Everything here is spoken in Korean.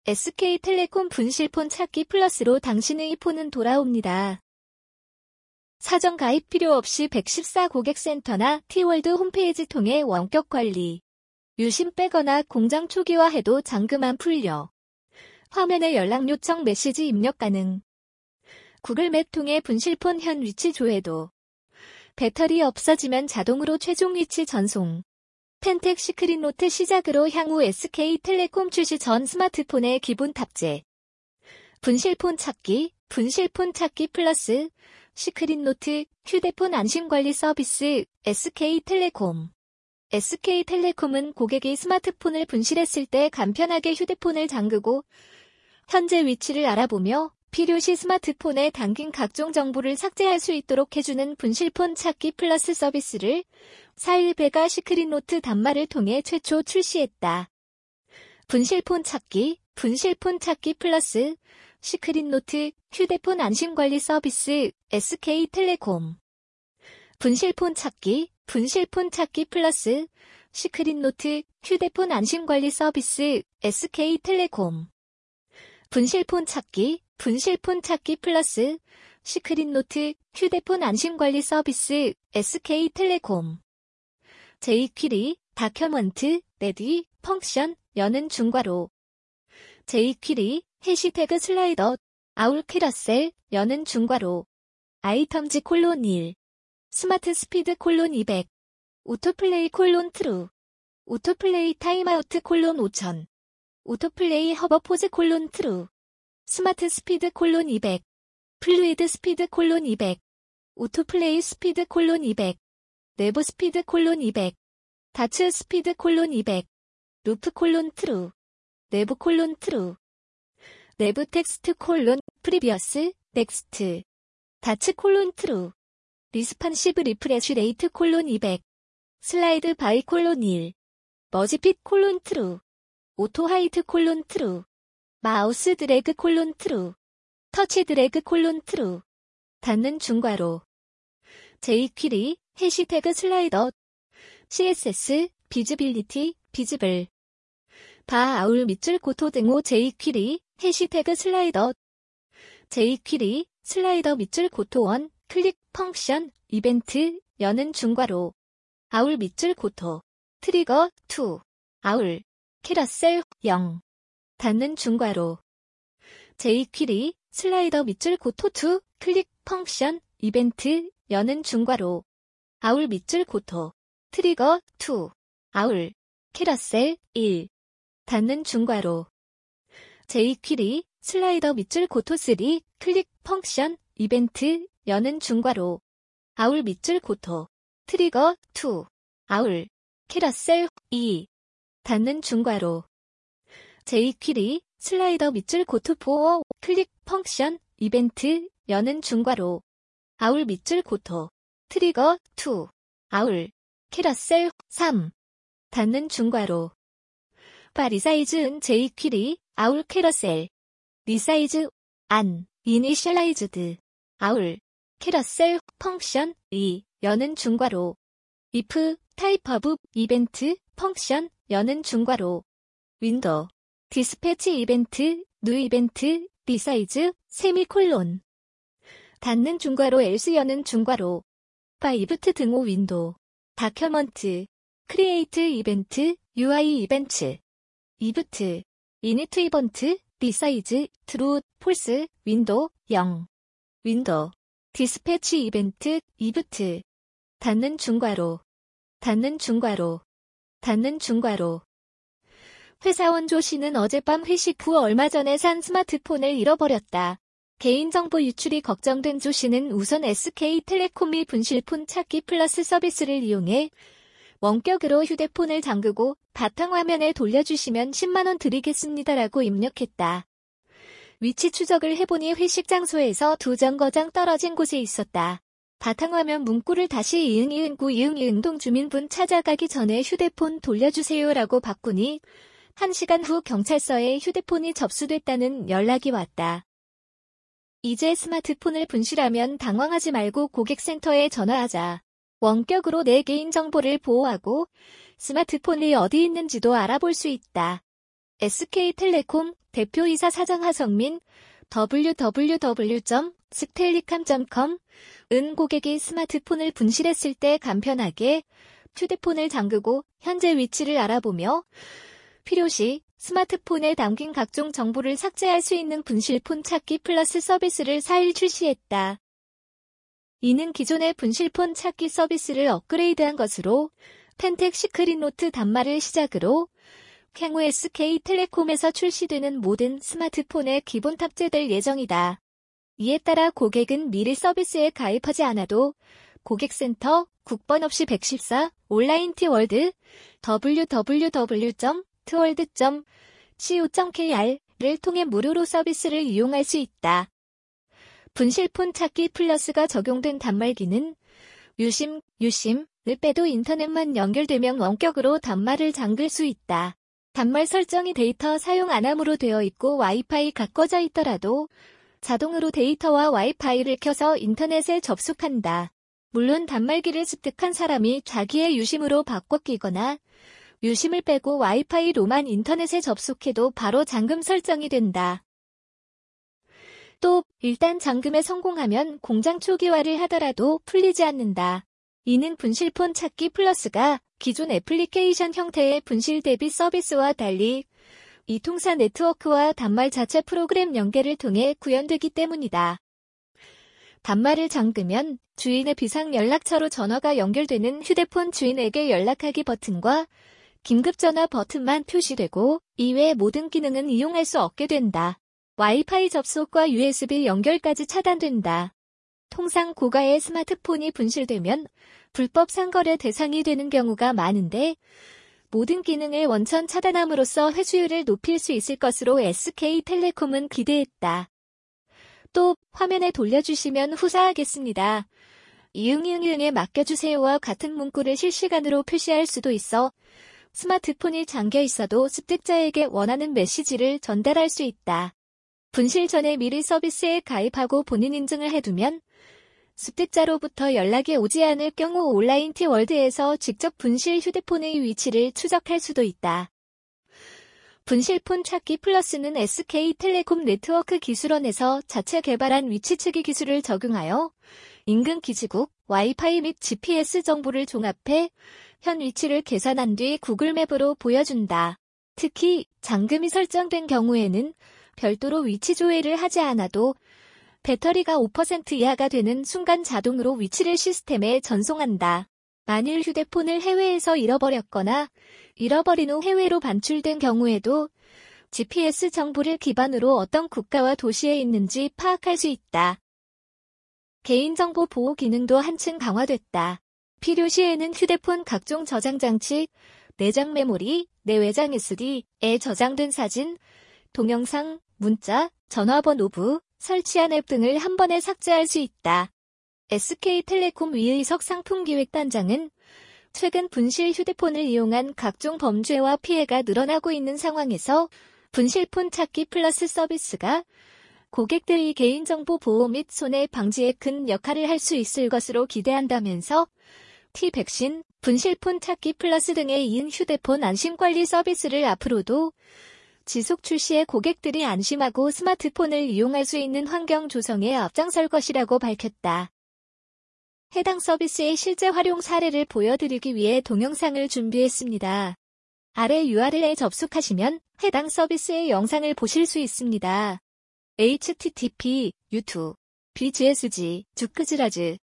SK텔레콤 분실폰 찾기 플러스로 당신의 폰은 돌아옵니다. 사전 가입 필요 없이 114 고객센터나 T월드 홈페이지 통해 원격 관리. 유심 빼거나 공장 초기화해도 잠금안 풀려. 화면에 연락 요청 메시지 입력 가능. 구글맵 통해 분실폰 현 위치 조회도. 배터리 없어지면 자동으로 최종 위치 전송. 펜텍 시크릿노트 시작으로 향후 SK텔레콤 출시 전 스마트폰의 기본 탑재. 분실폰 찾기 플러스 시크릿노트 휴대폰 안심관리 서비스 SK텔레콤. SK텔레콤은 고객이 스마트폰을 분실했을 때 간편하게 휴대폰을 잠그고 현재 위치를 알아보며 필요시 스마트폰에 담긴 각종 정보를 삭제할 수 있도록 해주는 분실폰 찾기 플러스 서비스를 4일배가 시크릿노트 단말을 통해 최초 출시했다. 분실폰 찾기 플러스 시크릿노트 휴대폰 안심관리 서비스 SK텔레콤. 분실폰 찾기 플러스 시크릿노트 휴대폰 안심관리 서비스 SK텔레콤. 분실폰 찾기 플러스 시크릿노트 휴대폰 안심관리 서비스 SK텔레콤. jQuery 다큐먼트 레디 펑션 여는 중괄호. jQuery 해시태그 슬라이더 아울 캐러셀 여는 중괄호. 아이템즈 콜론 1 스마트 스피드 콜론 200 오토플레이 콜론 트루 오토플레이 타임아우트 콜론 5000 오토플레이 허버포즈 콜론 트루 스마트 스피드 콜론 200 플루이드 스피드 콜론 200 오토플레이 스피드 콜론 200 내부 스피드 콜론 200 다츠 스피드 콜론 200 루프 콜론 트루 내부 콜론 트루 내부 텍스트 콜론 프리비어스 넥스트 다츠 콜론 트루 리스판시브 리프레쉬 레이트 콜론 200 슬라이드 바이 콜론 1 머지핏 콜론 트루 오토 하이트 콜론 트루 마우스 드래그 콜론 트루 터치 드래그 콜론 트루 닫는 중괄호 jQuery 해시태그 슬라이더 CSS 비즈빌리티 비즈블 바 아울 밑줄 고토 등호 jQuery 해시태그 슬라이더 jQuery 슬라이더 밑줄 고토 1 클릭 펑션 이벤트 여는 중괄호 아울 밑줄 고토 트리거 2 아울 캐러셀 0 닫는 중괄호 jQuery 슬라이더 밑줄 고토 2 클릭 펑션 이벤트 여는 중괄호 아울 밑줄 고토 트리거 2 아울 캐러셀 1 닫는 중괄호 jQuery 슬라이더 밑줄 고토 3 클릭 펑션 이벤트 여는 중괄호 아울 밑줄 고토 트리거 2 아울 캐러셀 2 닫는 중괄호 jQuery 슬라이더 밑줄 고토 4 클릭 펑션 이벤트 여는 중괄호 아울 밑줄 고토 트리거 2 아울 캐러셀 3 닫는 중괄호 바 리사이즈은 jQuery 아울 캐러셀 리사이즈 안 이니셜라이즈드 아울 캐러셀 펑션 2 여는 중괄호 if 타입 오브 이벤트 펑션 여는 중괄호 윈도우 디스패치 이벤트 뉴 이벤트 리사이즈 세미콜론 닫는 중괄호 else 여는 중괄호 바 이브트 등호 윈도우 다큐먼트 크리에이트 이벤트 UI 이벤트 이브트 이니트 이벤트 리사이즈 트루 폴스 윈도우 0 윈도우 디스패치 이벤트 이브트 닫는 중괄호 닫는 중괄호 닫는 중괄호 회사원 조 씨는 어젯밤 회식 후 얼마 전에 산 스마트폰을 잃어버렸다. 개인정보 유출이 걱정된 조 씨는 우선 SK텔레콤이 분실폰 찾기 플러스 서비스를 이용해 원격으로 휴대폰을 잠그고 바탕화면에 돌려주시면 10만원 드리겠습니다라고 입력했다. 위치 추적을 해보니 회식 장소에서 2정거장 떨어진 곳에 있었다. 바탕화면 문구를 다시 이응이응구 이응이응동 주민분 찾아가기 전에 휴대폰 돌려주세요라고 바꾸니 1시간 후 경찰서에 휴대폰이 접수됐다는 연락이 왔다. 이제 스마트폰을 분실하면 당황하지 말고 고객센터에 전화하자. 원격으로 내 개인정보를 보호하고 스마트폰이 어디 있는지도 알아볼 수 있다. SK텔레콤 대표이사 사장 하성민 www.stellicam.com 은 고객이 스마트폰을 분실했을 때 간편하게 휴대폰을 잠그고 현재 위치를 알아보며 필요시 스마트폰에 담긴 각종 정보를 삭제할 수 있는 분실폰 찾기 플러스 서비스를 4일 출시했다. 이는 기존의 분실폰 찾기 서비스를 업그레이드한 것으로 펜텍 시크릿노트 단말을 시작으로 향후 SK텔레콤에서 출시되는 모든 스마트폰에 기본 탑재될 예정이다. 이에 따라 고객은 미리 서비스에 가입하지 않아도 고객센터 국번 없이 114 온라인 티월드 www.tworld.co.kr을 통해 무료로 서비스를 이용할 수 있다. 분실폰 찾기 플러스가 적용된 단말기는 유심을 빼도 인터넷만 연결되면 원격으로 단말을 잠글 수 있다. 단말 설정이 데이터 사용 안함으로 되어 있고 와이파이가 꺼져 있더라도 자동으로 데이터와 와이파이를 켜서 인터넷에 접속한다. 물론 단말기를 습득한 사람이 자기의 유심으로 바꿔 끼거나 유심을 빼고 와이파이로만 인터넷에 접속해도 바로 잠금 설정이 된다. 또 일단 잠금에 성공하면 공장 초기화를 하더라도 풀리지 않는다. 이는 분실폰 찾기 플러스가 기존 애플리케이션 형태의 분실 대비 서비스와 달리 이통사 네트워크와 단말 자체 프로그램 연계를 통해 구현되기 때문이다. 단말을 잠그면 주인의 비상 연락처로 전화가 연결되는 휴대폰 주인에게 연락하기 버튼과 긴급전화 버튼만 표시되고 이외의 모든 기능은 이용할 수 없게 된다. 와이파이 접속과 USB 연결까지 차단된다. 통상 고가의 스마트폰이 분실되면 불법 상거래 대상이 되는 경우가 많은데 모든 기능을 원천 차단함으로써 회수율을 높일 수 있을 것으로 SK텔레콤은 기대했다. 또 화면에 돌려주시면 후사하겠습니다. 이응이응이응에 맡겨주세요와 같은 문구를 실시간으로 표시할 수도 있어 스마트폰이 잠겨 있어도 습득자에게 원하는 메시지를 전달할 수 있다. 분실 전에 미리 서비스에 가입하고 본인 인증을 해두면 습득자로부터 연락이 오지 않을 경우 온라인 티월드에서 직접 분실 휴대폰의 위치를 추적할 수도 있다. 분실폰 찾기 플러스는 SK텔레콤 네트워크 기술원에서 자체 개발한 위치 측이 기술을 적용하여 인근 기지국, 와이파이 및 GPS 정보를 종합해 현 위치를 계산한 뒤 구글맵으로 보여준다. 특히 잠금이 설정된 경우에는 별도로 위치 조회를 하지 않아도 배터리가 5% 이하가 되는 순간 자동으로 위치를 시스템에 전송한다. 만일 휴대폰을 해외에서 잃어버렸거나 잃어버린 후 해외로 반출된 경우에도 GPS 정보를 기반으로 어떤 국가와 도시에 있는지 파악할 수 있다. 개인정보 보호 기능도 한층 강화됐다. 필요시에는 휴대폰 각종 저장 장치, 내장 메모리, 내외장 SD에 저장된 사진, 동영상, 문자, 전화번호부, 설치한 앱 등을 한 번에 삭제할 수 있다. SK텔레콤 위의석 상품기획단장은 최근 분실 휴대폰을 이용한 각종 범죄와 피해가 늘어나고 있는 상황에서 분실폰 찾기 플러스 서비스가 고객들의 개인정보 보호 및 손해 방지에 큰 역할을 할 수 있을 것으로 기대한다면서 T-백신, 분실폰 찾기 플러스 등의 이은 휴대폰 안심관리 서비스를 앞으로도 지속 출시해 고객들이 안심하고 스마트폰을 이용할 수 있는 환경 조성에 앞장설 것이라고 밝혔다. 해당 서비스의 실제 활용 사례를 보여드리기 위해 동영상을 준비했습니다. 아래 URL에 접속하시면 해당 서비스의 영상을 보실 수 있습니다. http://bgsg 주크즈라즈